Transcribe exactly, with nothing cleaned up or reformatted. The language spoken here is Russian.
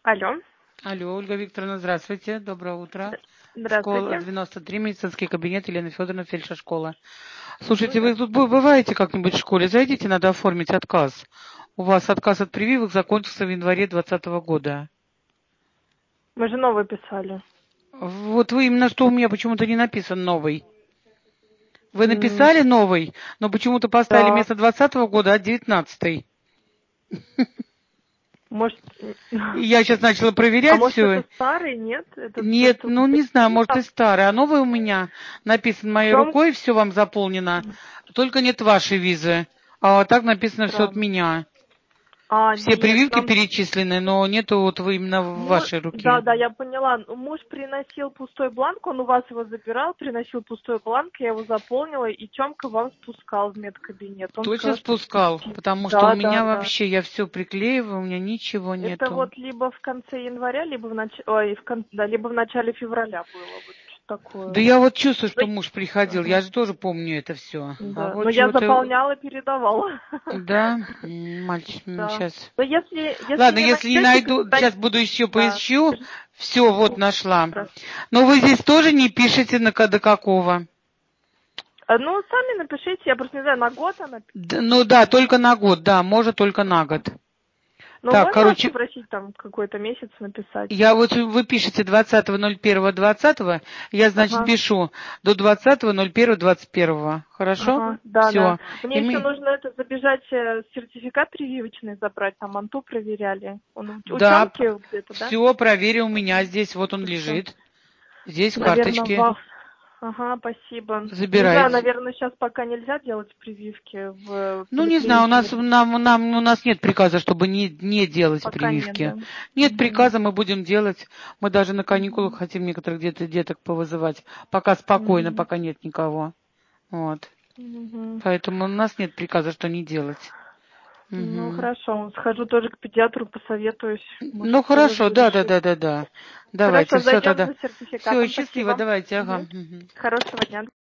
Алло. Алло, Ольга Викторовна, здравствуйте, доброе утро. Д- Школа Здравствуйте. девяносто три, медицинский кабинет, Елена Федоровна, фельдшер школа. Слушайте, Мгм. вы тут бы- бываете как-нибудь в школе? Зайдите, надо оформить отказ. У вас отказ от прививок закончился в январе двадцатого года. Мы же новый писали. Вот вы именно что у меня почему-то не написан новый. Вы М, написали новый, но почему-то поставили Да. вместо двадцатого года, а девятнадцатый. Может, И я сейчас начала а проверять может это все. старый, нет? Это то, Нет, что ну не знаю, вы может и там старый. А новый у меня написан в моей чем рукой, все вам заполнено. Только нет вашей визы. А так написано все от странно? меня. А, Все нет, прививки нам перечислены, но нету вот вы именно в муж, вашей да, руке. да, я поняла. Ну, Муж приносил пустой бланк, он у вас его забирал, приносил пустой бланк, я его заполнила, и Тёмка вам спускал в медкабинет. Он Точно сказал, что спускал, спустил. потому что у Да, да, меня да. вообще, я все приклеиваю, у меня ничего Это нету. вот либо в конце января, либо в нач... Ой, в кон... да, либо в начале февраля было вот что Да такое. я вот чувствую, Ну, что муж приходил, ага, я же тоже помню это все. А да. вот Но я чего-то, заполняла, передавала. да, м, мальчик, Да. сейчас. Но если, если Ладно, не если не найдете, найду, перезвоните. сейчас буду еще Да. поищу. Скажите, Все, вот нашла. хорошо. Но вы здесь тоже не пишете на ка- до какого. А, Ну, сами напишите, я просто не знаю, на год она Д- Ну да, или только как. на год, да, может только на год. Но Так, можно вас короче, попросить там какой-то месяц написать? я вот вы пишете двадцатого ноль первого двадцатого, я, значит, Ага. пишу до двадцатого ноль первого двадцать первого. Хорошо? Ага, да, да. Все. Мне И еще мы, нужно это забежать, э, сертификат прививочный забрать, там манту проверяли. Он у, у да, Тёмки где-то, да? все проверю, у меня здесь, вот он Хорошо. лежит. Здесь в Наверное, карточке. вас. Ага, спасибо. Не знаю, Забирайте. наверное, сейчас пока нельзя делать прививки в Ну, не знаю, у поликлинике. нас, Наверное. нам, нам, у нас нет приказа, чтобы не, не делать Пока нет, прививки. да? Нет Угу. приказа, мы будем делать. Мы даже на каникулах Угу. хотим некоторых где-то деток повызывать. Пока спокойно, Угу. пока нет никого. Вот. Угу. Поэтому у нас нет приказа, что не делать. Ну, Мгм. хорошо. Схожу тоже к педиатру, посоветуюсь. Может, Ну, тоже хорошо, буду да, да, решить. да, да, да. Давайте, Хорошо, все зайдем тогда. за Все, сертификатом. счастливо, Спасибо. давайте, ага. Мгм. Мгм. Хорошего дня.